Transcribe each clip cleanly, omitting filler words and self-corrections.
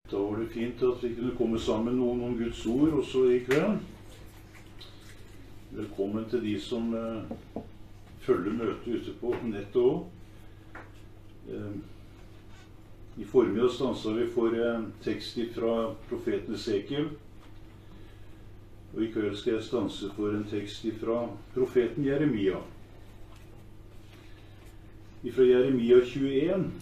Da var det fint at vi kunne komme sammen noen om Guds ord også i kveld. Velkommen til de som følger møtet ute på nettet også. I formiddag stanset vi for tekst fra profeten Esekiel. Og i kveld skal jeg stanse for en tekst fra profeten Jeremia. Fra Jeremia 21.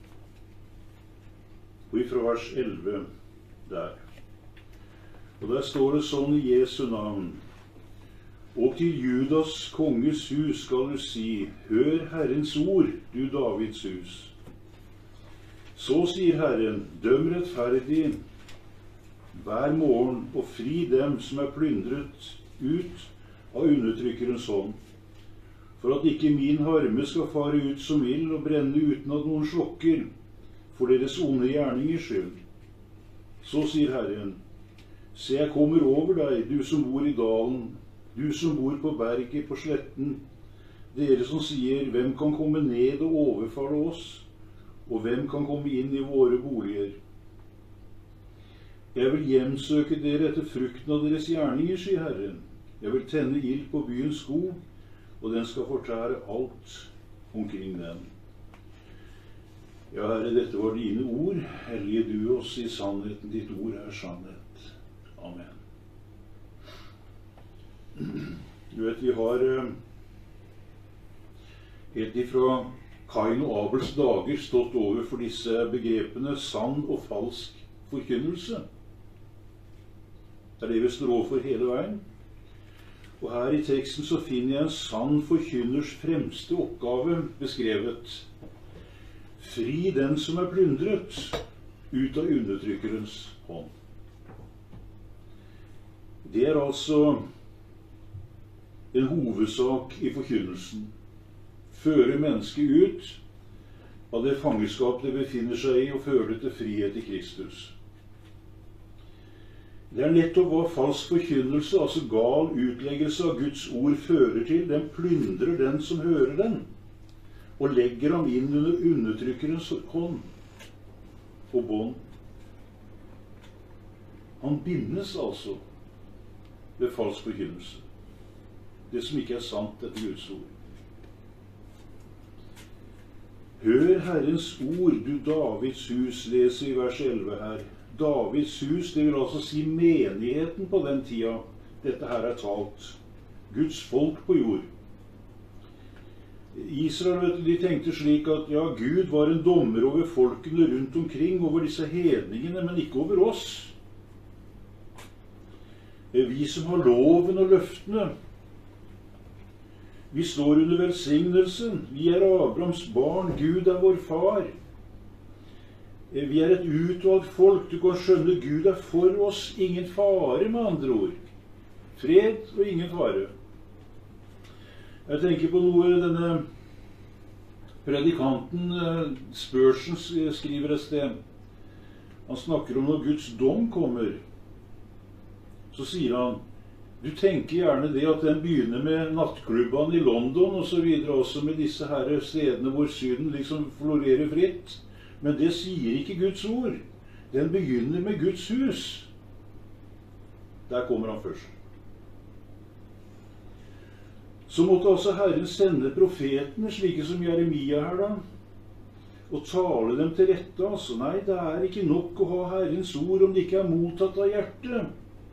Og ifra vers 11 der. Og der står det sånn i Jesu navn: Og til Judas konges hus skal du si, hør Herrens ord, du Davids hus. Så sier Herren, døm rettferdig hver morgen og fri dem som plyndret ut av undertrykkerens hånd, for at ikke min harme skal fare ut som ild og brenne uten at noen slokker, for deres onde gjerningers skyld. Så sier Herren, se, jeg kommer over deg, du som bor i dalen, du som bor på berget, på sletten, dere som sier, hvem kan komme ned og overfalle oss, og hvem kan komme inn i våre boliger? Jeg vil hjemsøke dere etter frukten av deres gjerninger, sier Herren. Jeg vil tenne ild på byens skog, og den skal fortære alt omkring den. Ja, Herre, dette var dine ord. Hellige du oss i sannheten. Ditt ord sannhet. Amen. Du vet, vi har helt ifra Kain og Abels dager stått over for disse begrepene sann og falsk forkynnelse. Det det vi står overfor hele veien. Og her i teksten så finner jeg en sann forkynners fremste oppgave beskrevet. Fri den som plyndret ut av undertrykkerens hånd. Det altså en hovedsak i forkynnelsen. Føre mennesket ut av det fangenskap det befinner seg i, og føre det til frihet i Kristus. Det nettopp hva falsk forkynnelse, altså gal utleggelse av Guds ord, fører til. Den plyndrer den som hører den, og legger ham inn under undertrykkerens hånd og bånd. Han bindes altså ved falsk forkynnelse. Det som ikke sant etter Guds ord. Hør Herrens ord, du Davids hus, leser i vers 11 her. Davids hus, det vil altså si menigheten på den tida dette her talt. Guds folk på jord. Israel, de tenkte slik at ja, Gud var en dommer over folkene rundt omkring, over disse hedningene, men ikke over oss. Vi som har loven og løftene, vi står under velsignelsen. Vi Abrahams barn, Gud vår far. Vi et utvalgt folk. Du kan skjønne, Gud for oss. Ingen fare, med andre ord. Fred og ingen fare. Jeg tenker på noe denne predikanten Spurgeon skriver et sted. Han snakker om når Guds dom kommer. Så sier han, du tenker gjerne det at den begynner med nattklubbene i London og så videre, også med disse her stedene hvor synden liksom florerer fritt. Men det sier ikke Guds ord. Den begynner med Guds hus. Der kommer han først. Så måtte altså Herren sende profetene, slike som Jeremia her da, og tale dem til rette. Altså, nei, det ikke nok å ha Herrens ord om det ikke mottatt av hjertet.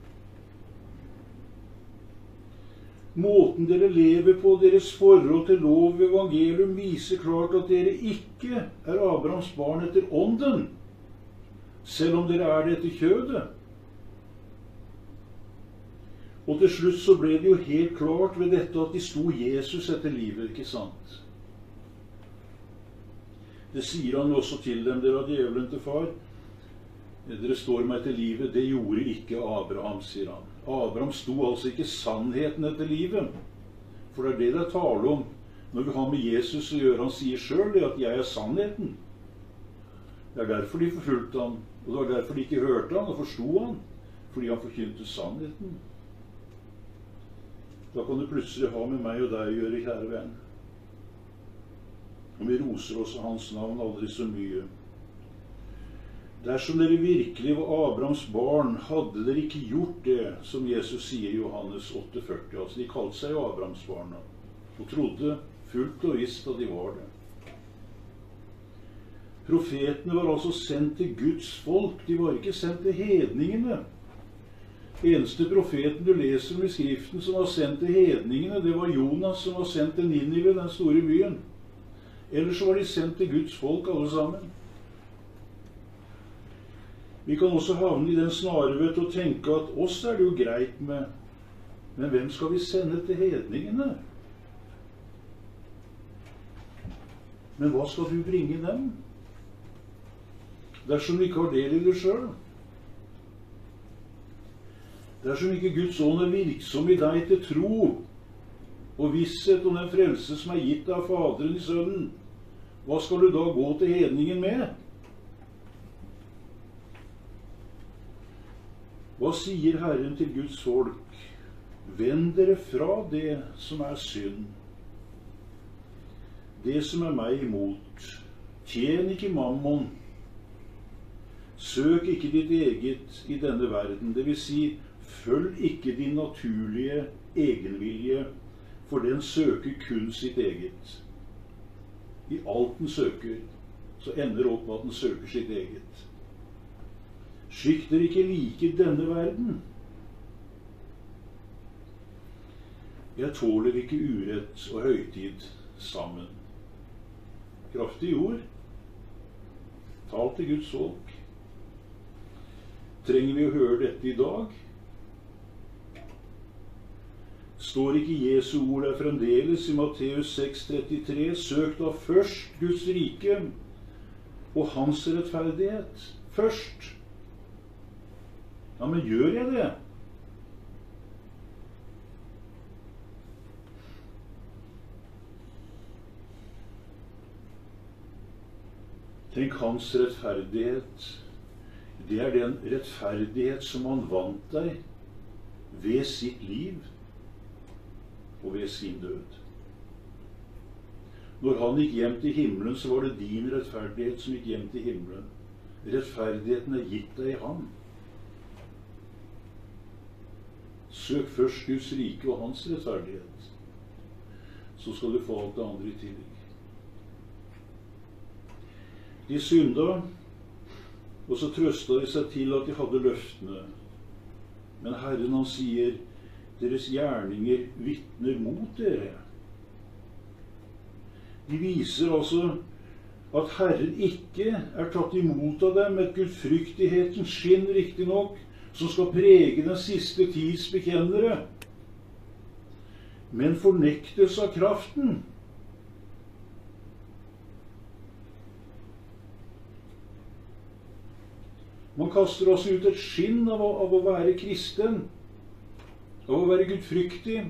Måten dere lever på, deres forhold til lov og evangelium, viser klart at dere ikke Abrahams barn etter ånden, selv om dere det etter kjødet. Og til slutt så ble det jo helt klart ved dette at de sto Jesus etter livet, ikke sant? Det sier han også til dem, dere har djevelen til far. Dere står meg etter livet, det gjorde ikke Abraham, sier han. Abraham sto altså ikke sannheten etter livet. For det det taler om når vi har med Jesus å gjøre. Han sier selv det at jeg sannheten. Det derfor de forfulgte han, og det var derfor de ikke hørte han og forstod han, fordi han forkynte sannheten. Da kan du plutselig ha med meg og deg å gjøre, kjære venn. Og vi roser også hans navn aldri så mye. dersom dere virkelig var Abrahams barn, hadde dere ikke gjort det som Jesus sier i Johannes 8,40. Altså, de kalte seg jo Abrahams barn og trodde fullt og visst at de var det. Profetene var altså sendt til Guds folk, de var ikke sendt til hedningene. Eneste profeten du leser om i Skriften som var sendt til hedningene, det var Jonas som var sendt til Ninive, den store byen. Ellers så var de sendt til Guds folk alle sammen. Vi kan også havne i den snarvett og tenke at oss er det jo greit med, men hvem skal vi sende til hedningene? Men hva skal du bringe dem? Dersom du ikke har del i det selv. Dersom ikke Guds ånd er virksom i deg til tro og visshet om den frelse som er gitt av Faderen i Sønnen, hva skal du da gå til hedningen med? Hva sier Herren til Guds folk? Vend dere fra det som er synd, det som er meg imot. Tjen ikke mammon. Søk ikke ditt eget i denne verden, det vil si, følg ikke din naturlige egenvilje, for den søker kun sitt eget. I alt den søker, så ender opp med at den søker sitt eget. Skikk dere ikke like denne verden. Jeg tåler ikke urett og høytid sammen. Kraftig ord. Tal til Guds folk. Trenger vi å høre dette i dag? Står ikke Jesu ord der fremdeles i Matteus 6,33? Søk da først Guds rike og hans rettferdighet. Først. Ja, men gjør jeg det? Tenk, hans rettferdighet. Det er den rettferdighet som han vant deg ved sitt liv og ved sin død. Når han gikk hjem til himmelen, så var det din rettferdighet som gikk hjem til himmelen. Rettferdigheten er gitt deg i ham. Søk først Guds rike og hans rettferdighet, så skal du få alt det andre i tillegg. De synda, og så trøsta de seg til at de hadde løftene. Men Herren, han sier, deres gjerninger vitner mot dere. De viser altså at Herren ikke er tatt imot av dem med gudfryktighetens skinn, riktig nok, som skal prege den siste tids bekjennere, men fornektelse av kraften. Man kaster også ut et skinn av å være kristen, av å være gudfryktig.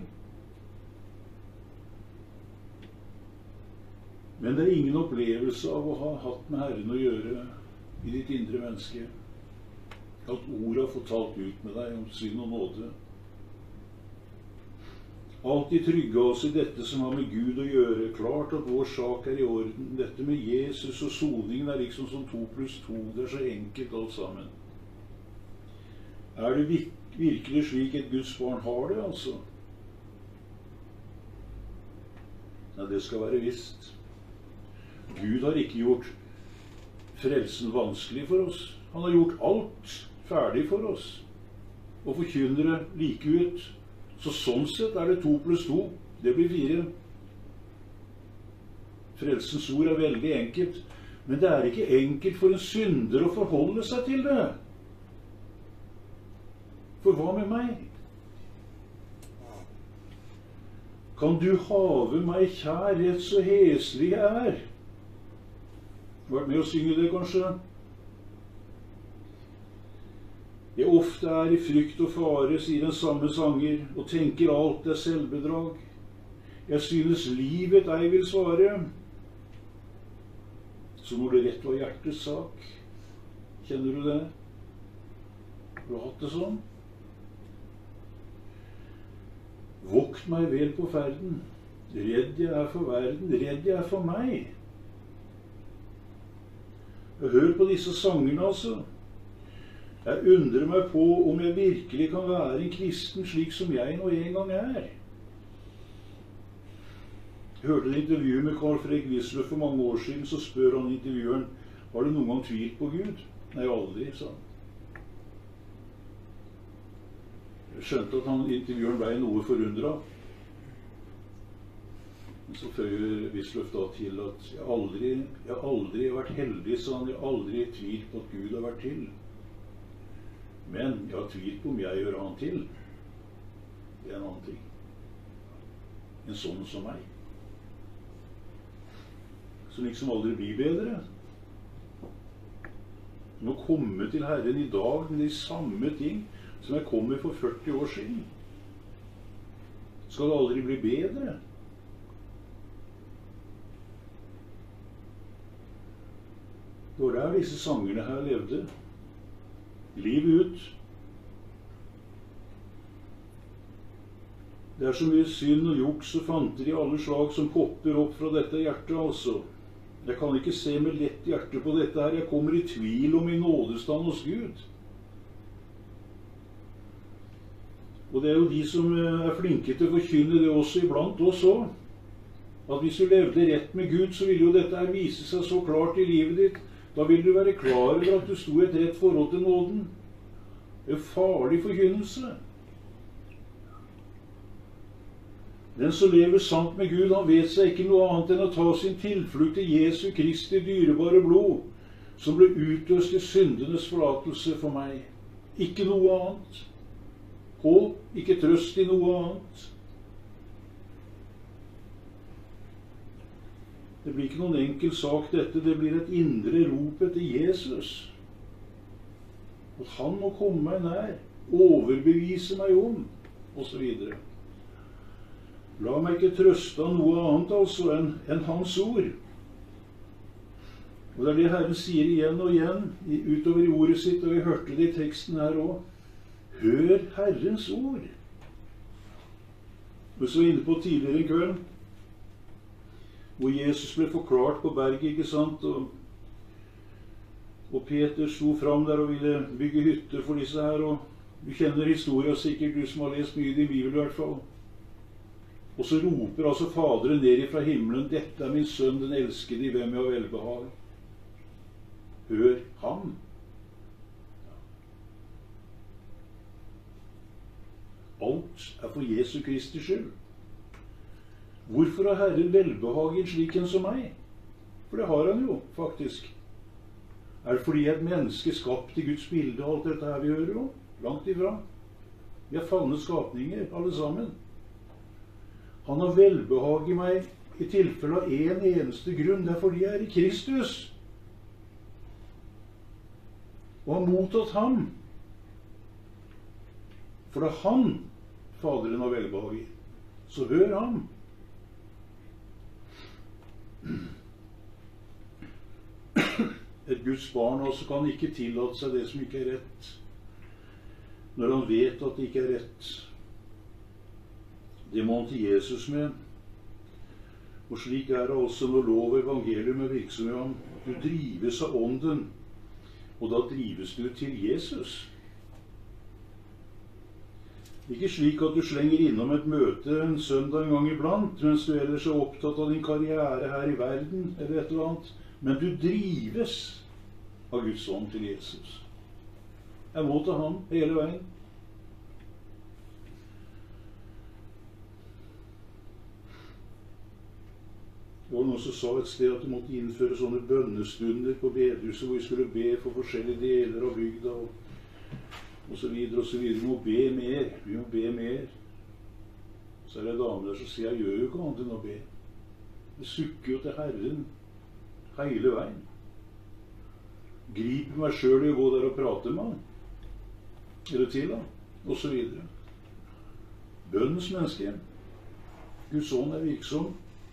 Men det er ingen opplevelse av å ha hatt med Herren å gjøre i ditt indre menneske. At ordet har fått talt ut med deg om synd og nåde. Alltid trygge oss i dette som har med Gud å gjøre. Klart at vår sak er i orden. Dette med Jesus og soningen er liksom som 2+2. Det er så enkelt alt sammen. Er det virkelig slik et Guds barn har det, altså? Ja, det skal være visst. Gud har ikke gjort frelsen vanskelig for oss. Han har gjort alt ferdig for oss. Og forkynner det like ut. Så sånn sett er det 2+2. Det blir 4. Frelsens ord er veldig enkelt. Men det er ikke enkelt for en synder å forholde seg til det. For hva med meg? Kan du have meg kjær, rett så heslig jeg er? Vært med å synge det, kanskje? Jeg ofte er i frykt og fare, sier den samme sanger, og tenker alt er selvbedrag. Jeg synes livet ei vil svare. Så når det rett var hjertets sak, kjenner du det? Har du hatt det sånn? Vokt meg vel på ferden, redd jeg er for verden, redd jeg er for meg. Hør på disse sangene, altså. Jeg undrer meg på om jeg virkelig kan være en kristen slik som jeg nå en gang er. Jeg hørte et intervju med Carl Fredrik Wisløff for mange år siden. Så spør han intervjueren, har du noen gang tvilt på Gud? Nei, aldri, sa han. Jeg skjønte at intervjueren ble noe forundret. Men så føyer Wisløff da til at jeg har aldri vært heldig, sa han. Jeg har aldri tvilt på at Gud har vært til. Men jeg har tvilt på om jeg gjør han til. Det er en annen ting. En sånn som meg. Som liksom aldri blir bedre. Må komme til Herren i dag med de samme ting som jeg kom med for 40 år siden. Skal det aldri bli bedre? Det var der disse sangerne her levde. Liv ut. Det er så mye synd og juks og fanter i alle slag som popper opp fra dette hjertet, altså. Jeg kan ikke se med lett hjerte på dette her. Jeg kommer i tvil om min nådestand hos Gud. Og det er jo de som er flinke til å forkynne det også iblant oss også. At hvis du levde rett med Gud, så vil jo dette her vise seg så klart i livet ditt. Da vil du være klar over at du sto i et rett forhold til nåden. Det er farlig forkynnelse. Den som lever sant med Gud, han vet seg ikke noe annet enn å ta sin tilflukt til Jesu Kristi dyrebare blod, som ble utøst i syndenes forlatelse for meg. Ikke noe annet. Håp, ikke trøst i noe annet. Det blir ikke noen enkel sak dette, det blir et indre rop etter Jesus. At han må komme meg nær, overbevise meg om, og så videre. La meg ikke trøste av noe annet altså enn hans ord. Og det er det Herren sier igjen og igjen utover i ordet sitt, og vi hørte det i teksten her også. Hør Herrens ord. Og så inne på tidligere en kveld, hvor Jesus ble forklart på berget, ikke sant? Og Peter sto fram der og ville bygge hytter for disse her, og du kjenner historien sikkert, du som har lest mye i din Bibel i hvert fall. Og så roper altså Faderen ned fra himmelen, dette er min sønn, den elskede, i hvem jeg har velbehag. Hør ham. Alt er for Jesu Kristi skyld. Hvorfor har Herren velbehag i en slik en som meg? For det har han jo, faktisk. Er det fordi et menneske skapt i Guds bilde og alt dette her vi hører om? Langt ifra. Vi er falne skapninger, alle sammen. Han har velbehag i meg i tilfelle av en eneste grunn. Det er fordi jeg er i Kristus. Og har mottatt ham. For det er han Faderen har velbehag i. Så hør ham. Et Guds barn også kan ikke tillate seg det som ikke er rett, når han vet at det ikke er rett. Det må han til Jesus med. Og slik er det altså når lov og evangelium er virksom i ham. Du drives av ånden, og da drives du til Jesus. Ikke slik at du slenger innom et møte en søndag en gang iblant, mens du ellers er opptatt av din karriere her i verden, eller et eller annet. Men du drives av Guds ånd til Jesus. Jeg må til ham hele veien. Det var noen som sa et sted at du måtte innføre sånne bønnestunder på bedehuset, hvor vi skulle be for forskjellige deler av bygda, og så videre og så videre. Vi må be mer. Vi må be mer. Så er det damer der som sier, jeg gjør jo ikke annet enn å be. Jeg sukker jo til Herren hele veien. Griper meg selv i å gå der og prate med han. Eller til han. Og så videre. Bønnens menneske. Guds ånd er virksom.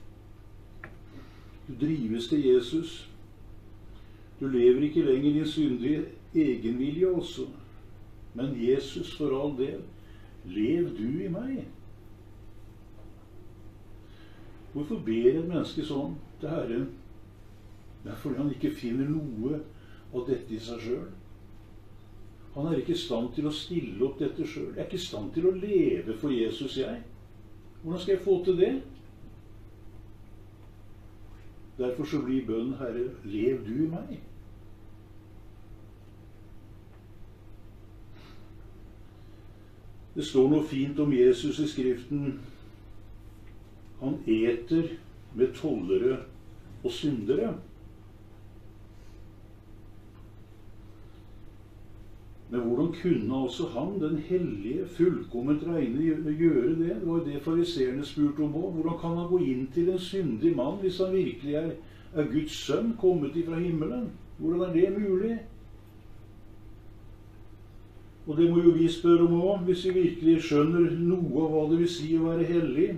Du drives til Jesus. Du lever ikke lenger i din syndige egenvilje også. Men Jesus, for all del, lev du i meg. Hvorfor ber et menneske sånn til Herren? Det er fordi han ikke finner noe av dette i seg selv. Han er ikke i stand til å stille opp dette selv. Jeg er ikke i stand til å leve for Jesus, jeg. Hvordan skal jeg få til det? Derfor så blir bønnen, Herre, lev du i meg. Det står noe fint om Jesus i Skriften. Han eter med tollere og syndere. Men hvordan kunne altså han, den hellige, fullkomment reine, gjøre det? Det var jo det fariseerne spurte om også. Hvordan kan han gå inn til en syndig mann hvis han virkelig er Guds sønn, kommet ifra himmelen? Hvordan er det mulig? Og det må jo vi spørre om også, hvis vi virkelig skjønner noe av hva det vil si å være hellig.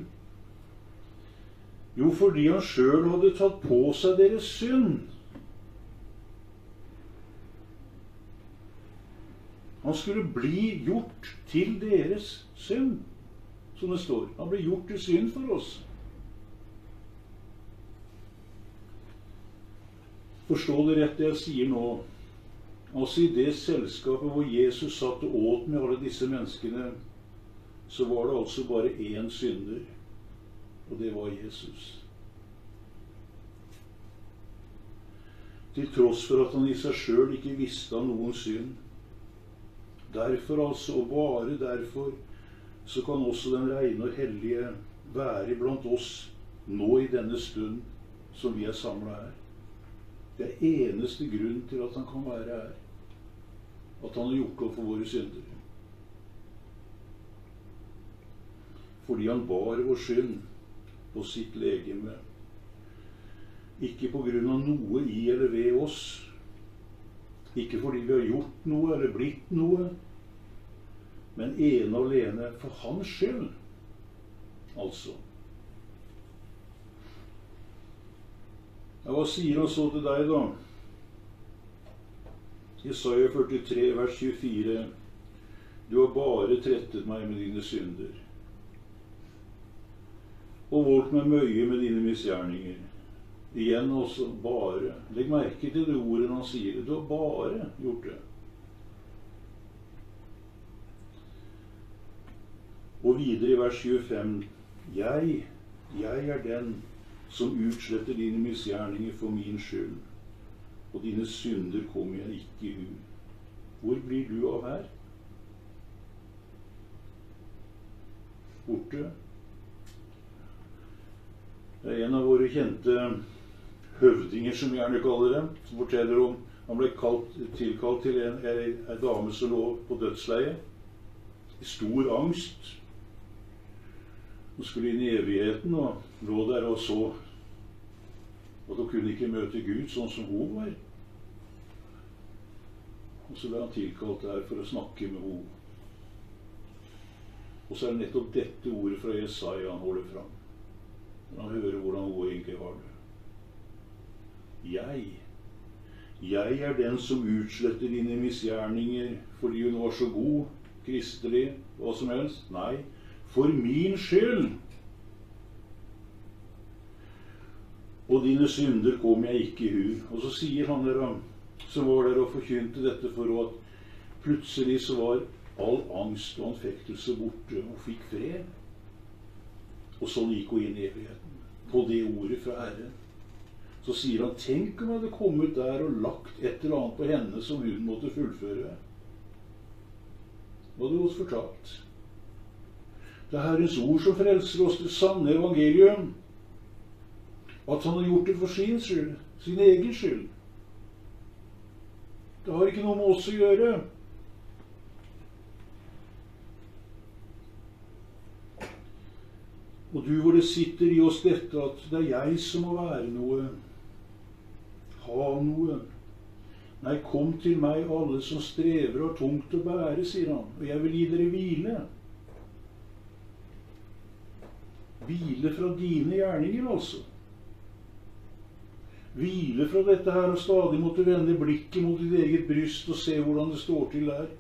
Jo, fordi han selv hadde tatt på seg deres synd. Han skulle bli gjort til deres synd, som det står. Han ble gjort til synd for oss. Forstå det rett det jeg sier nå. Altså i det selskapet hvor Jesus satt og åt med alle disse menneskene, så var det altså bare én synder, og det var Jesus. Til tross for at han i seg selv ikke visste av noen synd. Derfor altså, og bare derfor, så kan også den reine og hellige være blant oss nå i denne stund som vi er samlet her. Det er eneste grunn til at han kan være her. At han har gjort opp for våre synder. Fordi han bar vår synd på sitt legeme. Ikke på grunn av noe i eller ved oss. Ikke fordi vi har gjort noe eller blitt noe. Men ene og alene for hans skyld. Altså. Ja, hva sier han så til deg da? Jesaja 43, vers 24. Du har bare trettet meg med dine synder. Og voldt meg møye med dine misgjerninger. Igjen også bare. Legg merke til det ordet han sier. Du har bare gjort det. Og videre i vers 25. Jeg er den som utsletter dine misgjerninger for min skyld, og dine synder kommer jeg ikke i hu. Hvor blir du av her? Borte. Det er en av våre kjente høvdinger, som vi gjerne kaller dem, som forteller om han ble tilkalt til en dame som lå på dødsleie i stor angst. Hun skulle inn i evigheten og lå der og så at hun kunne ikke møte Gud sånn som hun var. Og så ble han tilkalt der for å snakke med henne. Og så er det nettopp dette ordet fra Jesaja han holder fram. Når han hører hvordan hun egentlig har det. Jeg er den som utsletter dine misgjerninger fordi hun var så god, kristelig, hva som helst. Nei, for min skyld. Og dine synder kom jeg ikke i hu. Og så sier han der, som var der og forkynte dette for at plutselig så var all angst og anfektelse borte, og fikk fred. Og sånn gikk hun inn i evigheten, på det ordet fra Herren. Så sier han, tenk om jeg hadde kommet der og lagt et eller annet på henne som hun måtte fullføre. Hva hadde hun fortalt? Det er Herrens ord som frelser oss, det sanne evangelium. At han har gjort det for sin skyld, sin egen skyld. Det har ikke noe med oss å gjøre. Og du, hvor det sitter i oss dette, at det er jeg som må være noe, ha noe. Nei, kom til meg alle som strever og har tungt å bære, sier han, og jeg vil gi dere hvile. Hvile fra dine gjerninger, altså. Hvile fra dette her og stadig måtte vende blikket mot ditt eget bryst og se hvordan det står til der.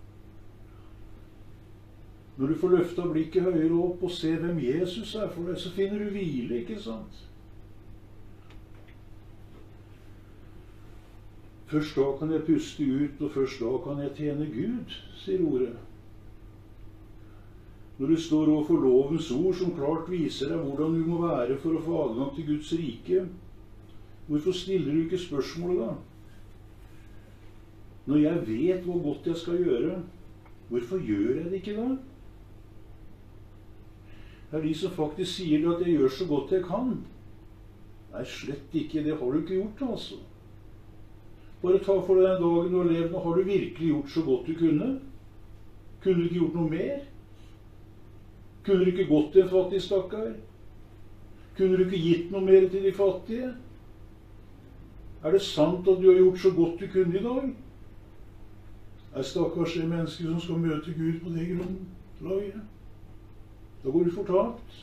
Når du får løftet blikket høyere opp og se hvem Jesus er for deg, så finner du hvile, ikke sant? Først da kan jeg puste ut, og først da kan jeg tjene Gud, sier ordet. Når du står overfor lovens ord som klart viser deg hvordan du må være for å få adgang til Guds rike, hvorfor stiller du ikke spørsmålet da? Når jeg vet hvor godt jeg skal gjøre, hvorfor gjør jeg det ikke da? Det er de som faktisk sier at jeg gjør så godt jeg kan. Nei, slett ikke. Det har du ikke gjort, altså. Bare ta for deg den dagen du har levd. Nå har du virkelig gjort så godt du kunne. Kunne du ikke gjort noe mer? Kunne du ikke gått til en fattig stakkar? Kunne du ikke gitt noe mer til de fattige? Er det sant at du har gjort så godt du kunne i dag? Er stakkars det mennesker som skal møte Gud på det grunnlaget? Da går du fortapt.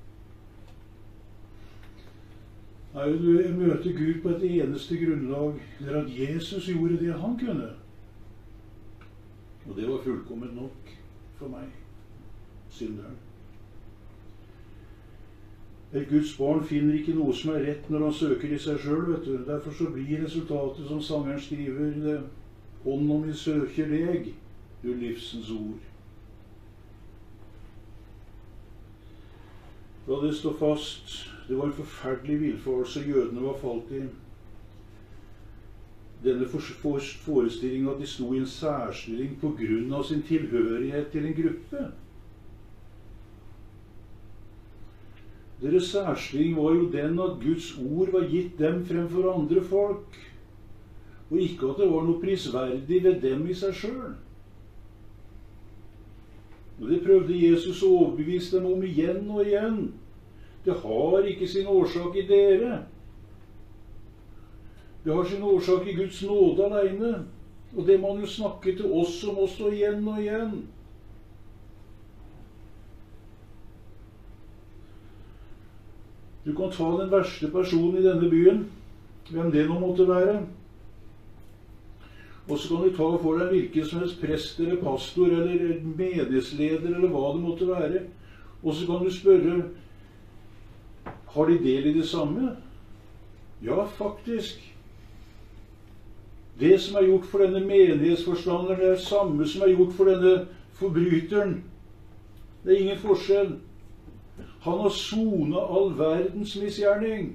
Nei, du møter Gud på et eneste grunnlag. Det er at Jesus gjorde det han kunne. Og det var fullkomment nok for meg, synderen. Et Guds barn finner ikke noe som er rett når han søker i seg selv, vet du. Derfor så blir resultatet, som sangeren skriver, det: «Ånd om vi søker deg, du livsens ord». La det stå fast, det var en forferdelig villfarelse jødene var falt i. Denne forestillingen at de sto i en særstilling på grunn av sin tilhørighet til en gruppe. Deres særstilling var jo den at Guds ord var gitt dem fremfor andre folk, og ikke at det var noe prisverdig ved dem i seg selv. Og det prøvde Jesus å overbevise dem om igjen og igjen. Det har ikke sin årsak i dere. Det har sin årsak i Guds nåde alene. Og det må han jo snakke til oss om også igjen og igjen. Du kan ta den verste personen i denne byen, hvem det nå måtte være. Og så kan du ta for deg hvilken som helst prest eller pastor eller menighetsleder eller hva det måtte være. Og så kan du spørre, har de del i det samme? Ja, faktisk. Det som er gjort for denne menighetsforstanderen, det er det samme som er gjort for denne forbryteren. Det er ingen forskjell. Han har sonet all verdens misgjerning.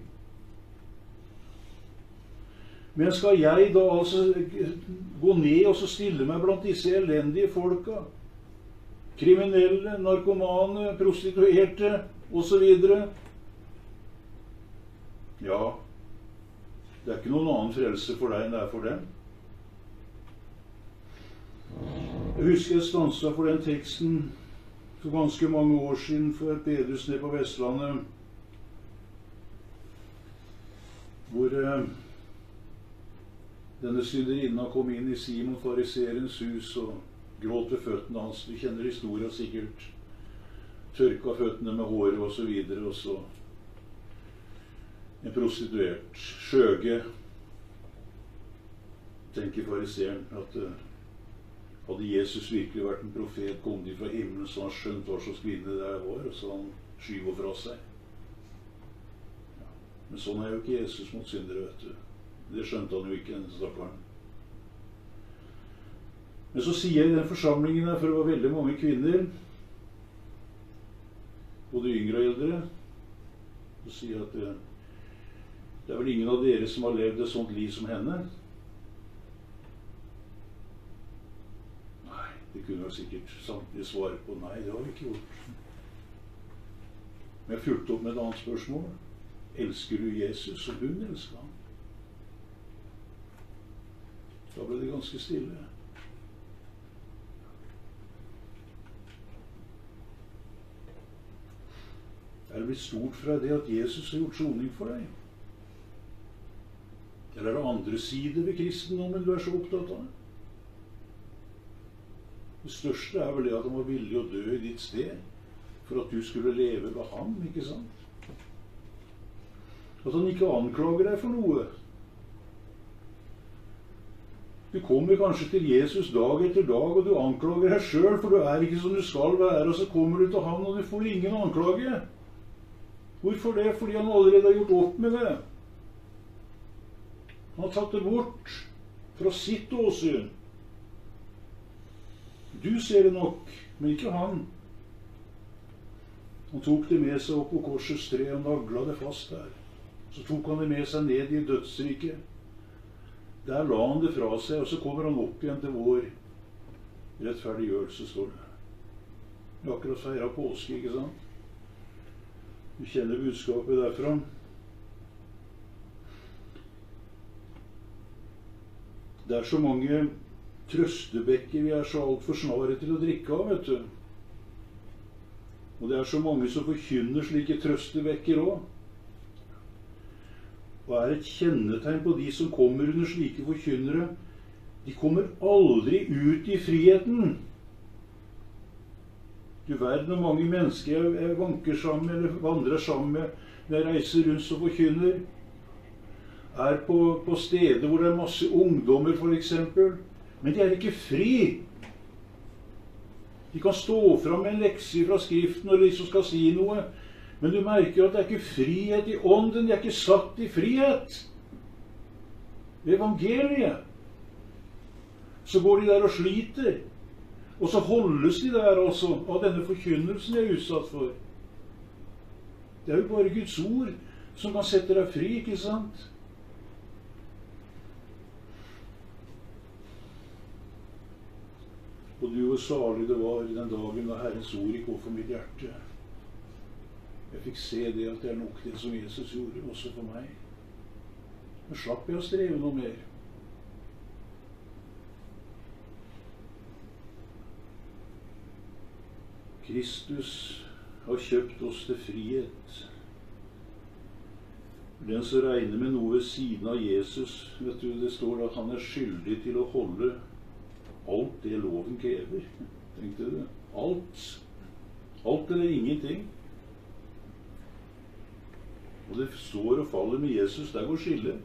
Men skal jeg da altså gå ned og så stille meg blant disse elendige folka? Kriminelle, narkomane, prostituerte osv.? Ja, det er ikke noen annen frelse for deg enn det er for dem. Jeg husker jeg stanset for den teksten for ganske mange år siden for et bedehus nede på Vestlandet, hvor denne synderinna kom inn i Simon fariserens hus og gråt ved føttene hans. Du kjenner historien sikkert. Tørka føttene med håret og så videre, og så en prostituert skjøge. Tenker fariseren at hadde Jesus virkelig vært en profet, kom de fra himmelen, så han skjønt hva slags kvinne det der var, og så han skyver fra seg. Ja. Men sånn er jo ikke Jesus mot syndere, vet du. Det skjønte han jo ikke, denne stakkaren. Men så sier jeg i den forsamlingen her, for det var veldig mange kvinner, både yngre og eldre, så sier jeg at det er vel ingen av dere som har levd et sånt liv som henne? Nei, det kunne vel sikkert samtidig svare på. Nei, det har vi ikke gjort. Men jeg fulgte opp med et annet spørsmål. Elsker du Jesus som hun elsker han? Da ble det ganske stille. Er det blitt stort for deg det at Jesus har gjort soning for deg? Eller er det andre sider ved kristendommen du er så opptatt av? Det største er vel det at han var villig å dø i ditt sted for at du skulle leve ved ham, ikke sant? At han ikke anklager deg for noe. Du kommer kanskje til Jesus dag etter dag, og du anklager deg selv, for du er ikke som du skal være, og så kommer du til ham, og du får ingen anklage. Hvorfor det? Fordi han allerede har gjort opp med det. Han har tatt det bort. fra sitt åsyn. Du ser det nok, men ikke han. Han tok det med seg opp på korsets tre og nagla det fast der. Så tok han det med seg ned i dødsriket. Der la han det fra seg, og så kommer han opp igjen til vår rettferdiggjørelse, står det. Vi har akkurat feiret påske, ikke sant? Vi kjenner budskapet derfra. Det er så mange trøstebekker vi er så alt for snare til å drikke av, vet du. Og det er så mange som forkynner slike trøstebekker også. Og er et kjennetegn på de som kommer under slike forkynnere. De kommer aldri ut i friheten. Du verden hvor mange mennesker jeg vanker sammen med, eller vandrer sammen med, når jeg reiser rundt og forkynner. Er på steder hvor det er masse ungdommer, for eksempel. Men de er ikke fri. De kan stå fram med en lekse fra Skriften og liksom skal si noe. Men du merker at det er ikke frihet i ånden. De er ikke satt i frihet. Evangeliet. Så går de der og sliter. Og så holdes de der også av denne forkynnelsen de er utsatt for. Det er jo bare Guds ord som kan sette deg fri, ikke sant? Og du, hvor salig det var den dagen da Herrens ord gikk opp for mitt hjerte. Jeg fikk se det at det er nok det som Jesus gjorde også for meg. Men slapp jeg å streve noe mer. Kristus har kjøpt oss til frihet. Den som regner med noe ved siden av Jesus, vet du, det står at han er skyldig til å holde alt det loven krever. Tenkte du det? Alt. Alt eller ingenting. Og det står og faller med Jesus. Der går skillet.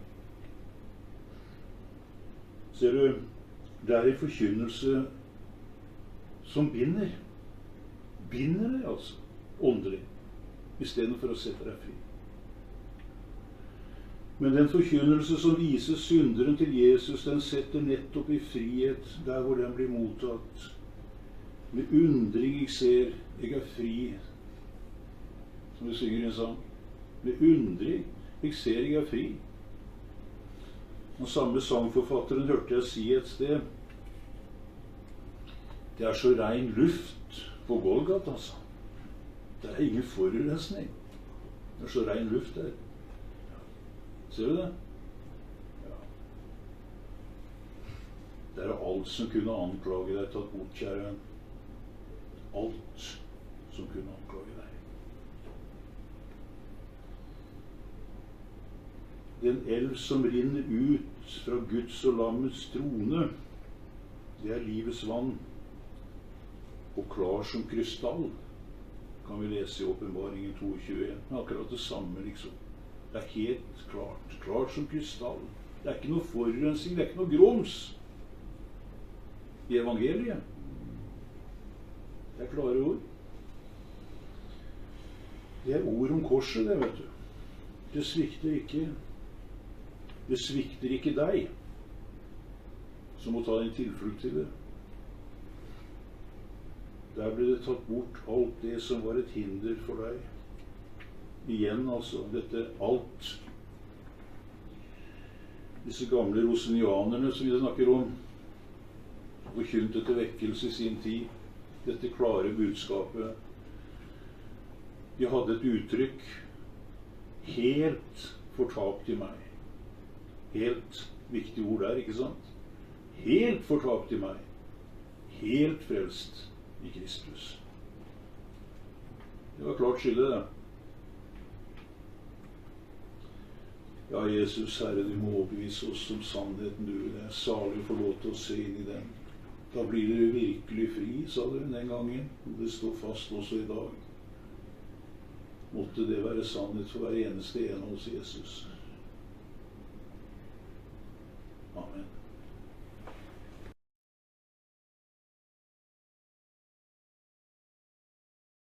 Ser du, det er en forkynnelse som binder. Binder deg altså, åndelig, i stedet for å sette deg fri. Men den forkynnelse som viser synderen til Jesus, den setter nettopp i frihet der hvor den blir mottatt. Med undring jeg ser, jeg er fri, som vi synger i en sang. Med undring jeg ser, jeg er fri. Den samme sangforfatteren hørte jeg si et sted. Det er så ren luft på Golgata, altså. Det er ingen forurensning. Det er så ren luft der. Ser du det? Ja. Det er alt som kunne anklage deg tatt bort, kjære venn. Alt som kunne anklage deg. Den elv som rinner ut fra Guds og lammets trone, det er livets vann, og klar som krystall, kan vi lese i Åpenbaringen 22. Akkurat det samme, liksom. Det er helt klart. Klart som krystall. Det er ikke noe forurensning, det er ikke noe grums i evangeliet. Det er klare ord. Det er ord om korset, det, vet du. Det svikter ikke. Det svikter ikke deg, som må ta din tilflukt til det. Der ble det tatt bort alt det som var et hinder for deg. Igjen, altså, dette alt. Disse gamle rosenianerne som vi snakker om, forkynte til vekkelse i sin tid, dette klare budskapet. De hadde et uttrykk, helt fortapt i meg. Helt viktig ord der, ikke sant? Helt fortapt i meg. Helt frelst i Kristus. Det var klart skille, det. Ja, Jesus, Herre, du må overbevise oss om sannheten, du. Det er salig å få lov til å se inn i den. Da blir dere virkelig fri, sa du den gangen. Og det står fast også i dag. Måtte det være sannhet for hver eneste en hos Jesus. Amen.